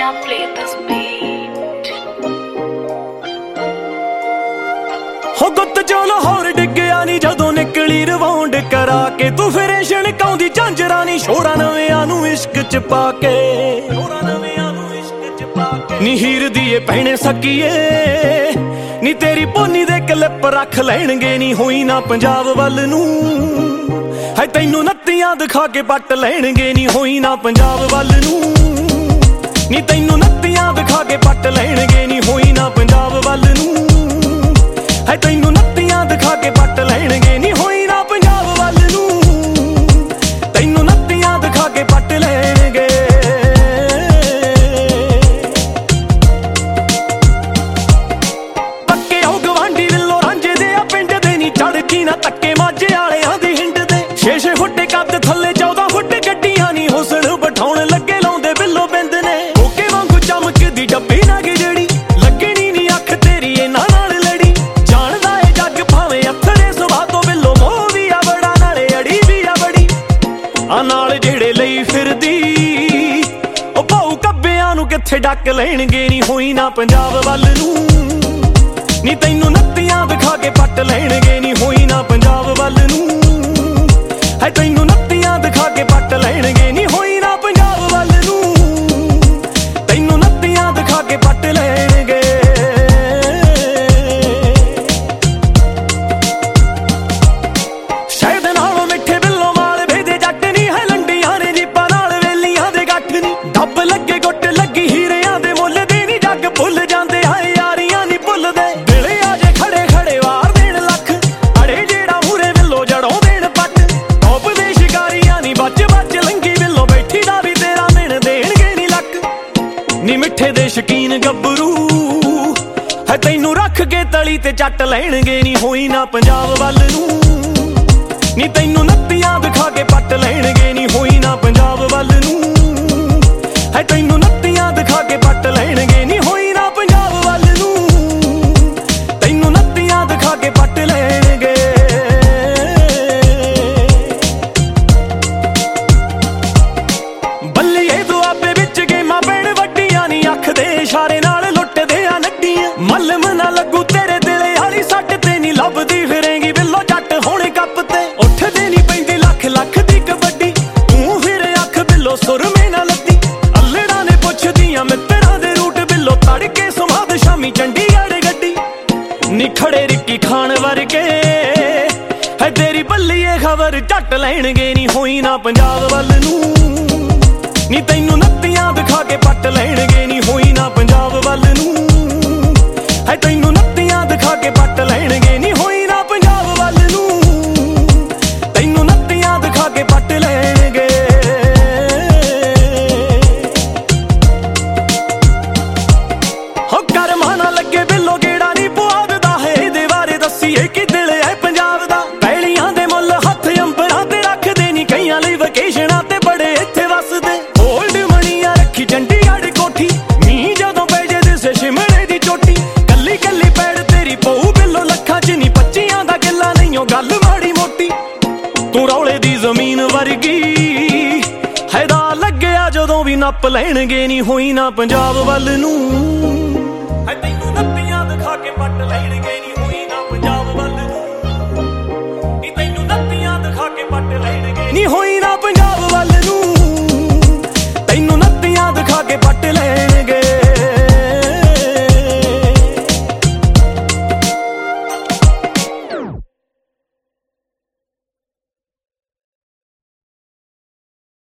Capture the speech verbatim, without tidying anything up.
play this beat. हो गुत चो लाहौर डिग्या नी जदों निकली रवाउंड करा के तू फिर छणकाउंदी झांजरा नी शोरा नविआं नूं इश्क च पाके नी हीर दीए भैणे सकीए नी तेरी पोनी दे क्लिप रख लैणगे नी होई ना पंजाब वल नूं है तैनू नत्तियां दिखा के पट लैणगे नी होई ना पंजाब वल नूं नी तैनू नत्तियां दिखा के पट लैणगे नी होई ना पंजाब वल नूं है तैनू नत्तियां दिखा के पट लैणगे नी होई ना पंजाब वल नूं तैनू नत्तियां दिखा के पट लैणगे पक्के हो गवांढी विल्लो रांझे दे आ पिंड दे नी चढ़की ना तक्के माझे वालियां दी हिंड दे छे छे फुट कद थल्ले चौदह फुट गड्डियां नी हुसण बिठाउण लगे लाउंदे बिल्लो बिंद ने ओके वांगू चमकदी डब्बी ना गी जेड़ी लगणी नी अख तेरी इन्हां नाल लड़ी जानदा ए जग भावें अथरे सुभा तो बिल्लो मोह वी आ बड़ा नाले अड़ी वी आ बड़ी आ नाल जेड़े लई फिरदी ओ भाऊ कब्बियां नूं कित्थे डक लैणगे नी होई ना पंजाब वल नूं नी तैनू नत्तियां दिखा के पट लैणगे नी होई ना पंजाब वल नूं है तैनू नत्तियां दिखा के पट लैणगे नी होई ना पंजाब वल नूं तैनू नत्तियां दिखा के पट लैणगे शायद नालों मिठे बिल्लो वाल भेजे जट नी है लंडियां ने जीपां नाल वेलियां दे गठ नी डब लगे गुट लगी हीरियां दे मुੱਲ दे नी जग भुੱਲ ਜਾਂਦੇ हाय यारियां नी भुੱਲਦੇ दिले आजे खड़े खड़े वार देण लख अड़े जेड़ा मूरे विल्लो जड़ों देण पट टॉप दे शिकारियां नी बच बच लंगी विल्लो बैठी दा भी तेरा मिण देणगे नी लक नी मिठे दे शकीन गब्बरू है तैनू रख के तली ते चट लैणगे नी होई ना पंजाब वल नूं नी तैनू नत्तियां दिखा के पट लैणगे नी होई ना पंजाब वल नूं है तैनू नत्तियां दिखा के पट लैणगे नी होई ना पंजाब वल नूं तैनू नत्तियां दिखा के पट लैणगे बल्लीए दुआबे विच गेमां पैण वड्डियां नी अख दे इशारे नाल लुੱਟਦੇ आ नड्डियां मलम ना लगू तेरे दिले वाली सट ते नी लभदी फिरेंगी बिल्लो जट होणे कप ते उठदे नी पैंदी लख लख दी कबड्डी तू फिर अख बिल्लो सुरमे ना लद्दी अल्लड़ा ने पुछदियां मित्तरां दे रूट बिल्लो तड़के समाद शामी चंडीगढ़ गड्डी नी खड़े रिक्की खान वर्गे है तेरी बल्लीए खबर झट लैणगे नी होई ना पंजाब वल नूं नी तैनू नत्तियां दिखा के पट लैणगे नी होई ना पंजाब वल नूं है तैनू नत्तियां दिखा के पट लैणगे नी होई ना पंजाब वल नूं तैनू नत्तियां दिखा के पट लैणगे हो करमां ना लगे बिल्लो गेड़ा नी पुआवदा है इहदे बारे दस्सीए कि दिल है पंजाब दा पैलियां दे मुੱਲ हत्थ अंबरां ते रखदे नी कईयां लई वकेशनां ते बड़े इत्थे वसदे ओल्ड मणियां रखी चंडीगढ़ कोठी मींह जदों पै जे दिसे शिमले दी चोटी कल्ली कल्ली पैड़ तेरी पऊ बिल्लो लखां च नी पच्चियां दा किल्ला नहीं गल माड़ी मोटी तू रौले दी जमीन वर्गी हैदा लगया जदों भी नप लैणगे नी होई ना पंजाब वल नूं है तैनू नत्तियां दिखा के पट लैणगे नी होई ना पंजाब वल नूं नी तैनू नत्तियां दिखा के पट लैणगे नी होई ना पंजाब वल नूं तैनू नत्तियां दिखा के